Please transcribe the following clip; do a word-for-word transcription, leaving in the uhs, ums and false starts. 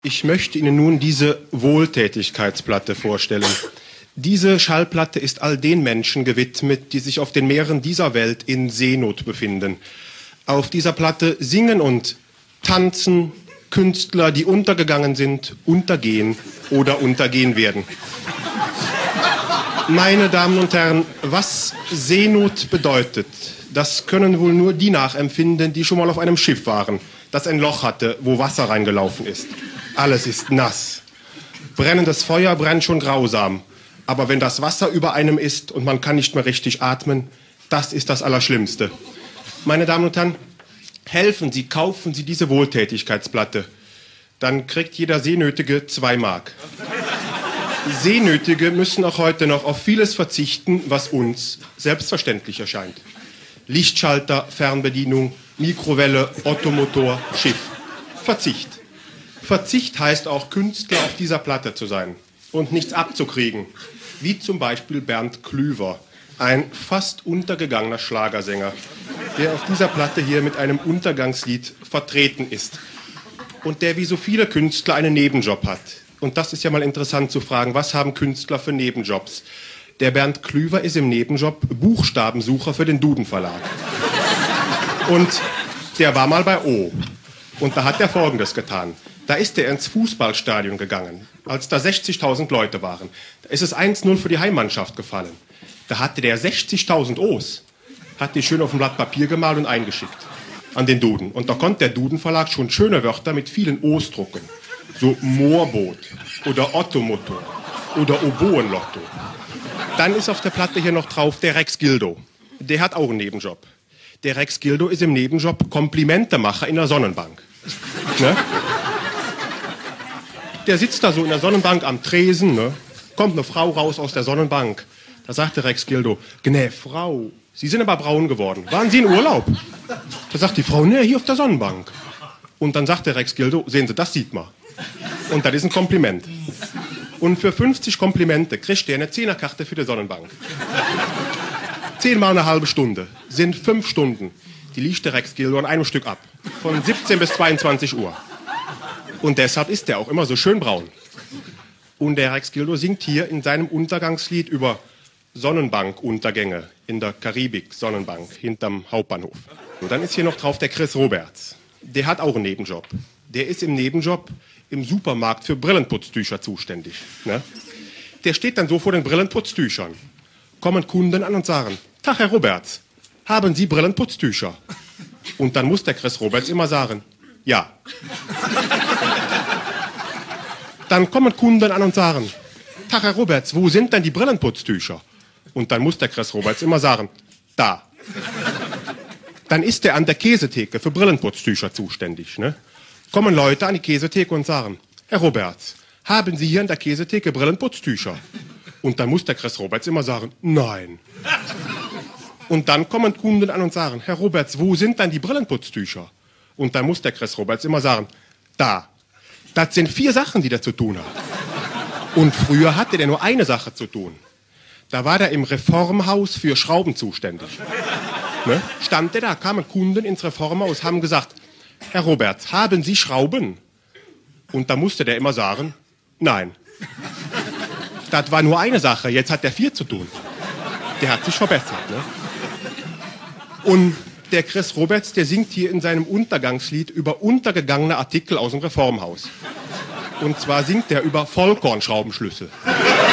Ich möchte Ihnen nun diese Wohltätigkeitsplatte vorstellen. Diese Schallplatte ist all den Menschen gewidmet, die sich auf den Meeren dieser Welt in Seenot befinden. Auf dieser Platte singen und tanzen Künstler, die untergegangen sind, untergehen oder untergehen werden. Meine Damen und Herren, was Seenot bedeutet, das können wohl nur die nachempfinden, die schon mal auf einem Schiff waren, das ein Loch hatte, wo Wasser reingelaufen ist. Alles ist nass. Brennendes Feuer brennt schon grausam. Aber wenn das Wasser über einem ist und man kann nicht mehr richtig atmen, das ist das Allerschlimmste. Meine Damen und Herren, helfen Sie, kaufen Sie diese Wohltätigkeitsplatte. Dann kriegt jeder Seenötige zwei Mark. Seenötige müssen auch heute noch auf vieles verzichten, was uns selbstverständlich erscheint. Lichtschalter, Fernbedienung, Mikrowelle, Ottomotor, Schiff. Verzicht. Verzicht heißt auch, Künstler auf dieser Platte zu sein und nichts abzukriegen. Wie zum Beispiel Bernd Klüver, ein fast untergegangener Schlagersänger, der auf dieser Platte hier mit einem Untergangslied vertreten ist. Und der wie so viele Künstler einen Nebenjob hat. Und das ist ja mal interessant zu fragen, was haben Künstler für Nebenjobs? Der Bernd Klüver ist im Nebenjob Buchstabensucher für den Duden Verlag. Und der war mal bei O. Und da hat er Folgendes getan. Da ist er ins Fußballstadion gegangen, als da sechzigtausend Leute waren. Da ist es eins null für die Heimmannschaft gefallen. Da hatte der sechzigtausend O's, hat die schön auf ein Blatt Papier gemalt und eingeschickt an den Duden. Und da konnte der Duden Verlag schon schöne Wörter mit vielen O's drucken. So Moorboot oder Ottomotor oder Oboenlotto. Dann ist auf der Platte hier noch drauf der Rex Gildo. Der hat auch einen Nebenjob. Der Rex Gildo ist im Nebenjob Komplimentemacher in der Sonnenbank. Ne? Der sitzt da so in der Sonnenbank am Tresen, ne? Kommt eine Frau raus aus der Sonnenbank. Da sagt der Rex Gildo, gnä, Frau, Sie sind aber braun geworden. Waren Sie in Urlaub? Da sagt die Frau, ne, hier auf der Sonnenbank. Und dann sagt der Rex Gildo, sehen Sie, das sieht man. Und das ist ein Kompliment. Und für fünfzig Komplimente kriegt der eine Zehnerkarte für die Sonnenbank. Zehnmal eine halbe Stunde sind fünf Stunden. Die liegt der Rex Gildo an einem Stück ab. Von siebzehn bis zweiundzwanzig Uhr. Und deshalb ist er auch immer so schön braun. Und der Rex Gildo singt hier in seinem Untergangslied über Sonnenbankuntergänge in der Karibik, Sonnenbank, hinterm Hauptbahnhof. Und dann ist hier noch drauf der Chris Roberts. Der hat auch einen Nebenjob. Der ist im Nebenjob im Supermarkt für Brillenputztücher zuständig. Ne? Der steht dann so vor den Brillenputztüchern. Kommen Kunden an und sagen, Tag, Herr Roberts, haben Sie Brillenputztücher? Und dann muss der Chris Roberts immer sagen, ja. Dann kommen Kunden an und sagen, Tag, Herr Roberts, wo sind denn die Brillenputztücher? Und dann muss der Chris Roberts immer sagen, da. Dann ist er an der Käsetheke für Brillenputztücher zuständig. Ne? Kommen Leute an die Käsetheke und sagen, Herr Roberts, haben Sie hier an der Käsetheke Brillenputztücher? Und dann muss der Chris Roberts immer sagen, nein. Und dann kommen Kunden an und sagen, Herr Roberts, wo sind dann die Brillenputztücher? Und dann muss der Chris Roberts immer sagen, da. Das sind vier Sachen, die der zu tun hat. Und früher hatte der nur eine Sache zu tun. Da war der im Reformhaus für Schrauben zuständig. Ne? Stand der da, kamen Kunden ins Reformhaus, haben gesagt, Herr Roberts, haben Sie Schrauben? Und da musste der immer sagen, nein. Das war nur eine Sache, jetzt hat der vier zu tun. Der hat sich verbessert. Ne? Und der Chris Roberts, der singt hier in seinem Untergangslied über untergegangene Artikel aus dem Reformhaus. Und zwar singt er über Vollkornschraubenschlüssel.